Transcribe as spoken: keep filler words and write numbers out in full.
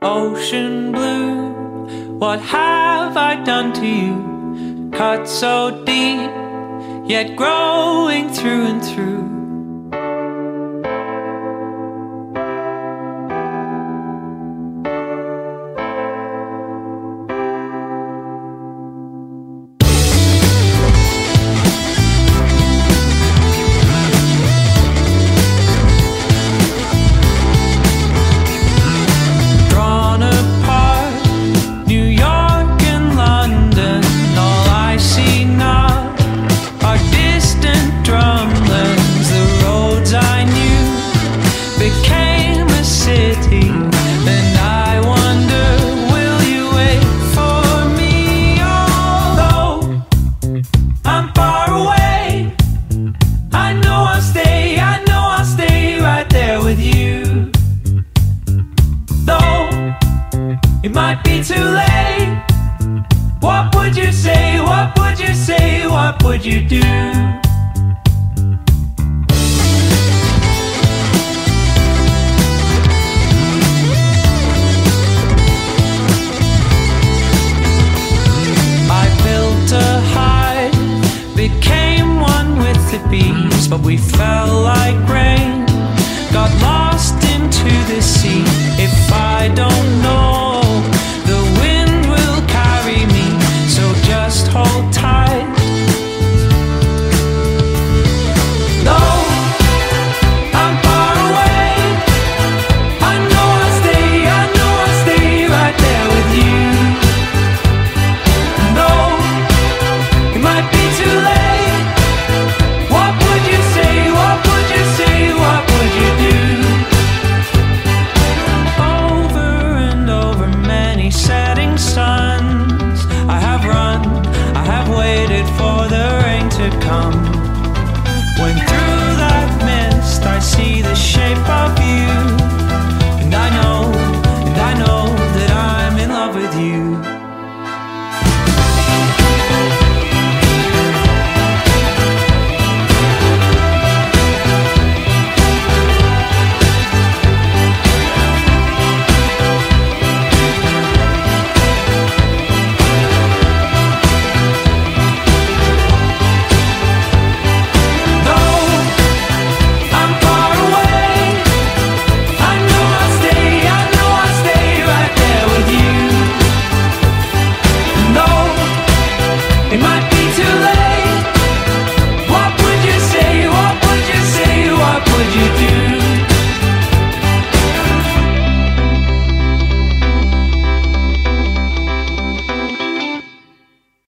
Ocean blue, what have I done to you? Cut so deep, yet growing through and through. It might be too late. What would you say? What would you say? What would you do?